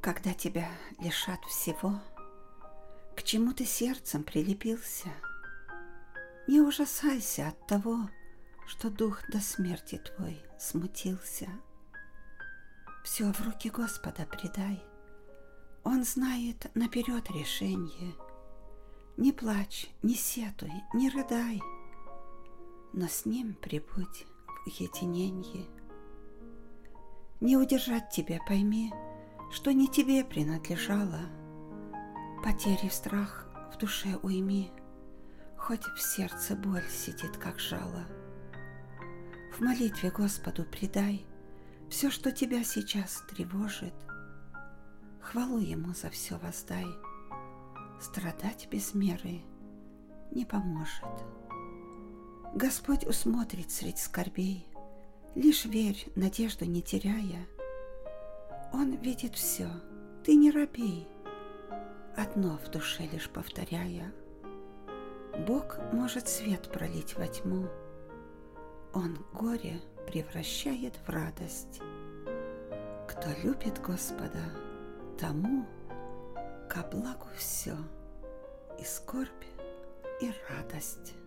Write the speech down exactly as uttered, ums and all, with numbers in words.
Когда тебя лишат всего, к чему ты сердцем прилепился, не ужасайся от того, что дух до смерти твой смутился. Все в руки Господа предай, Он знает наперед решение. Не плачь, не сетуй, не рыдай, но с Ним прибудь в уединенье. Не удержать тебя, пойми, что не тебе принадлежало. Потери страх в душе уйми, хоть в сердце боль сидит, как жало. В молитве Господу предай все, что тебя сейчас тревожит. Хвалу Ему за все воздай, страдать без меры не поможет. Господь усмотрит средь скорбей, лишь верь, надежду не теряя. Он видит все, ты не робей, одно в душе лишь повторяя. Бог может свет пролить во тьму, Он горе превращает в радость. Кто любит Господа, тому ко благу все, и скорбь, и радость.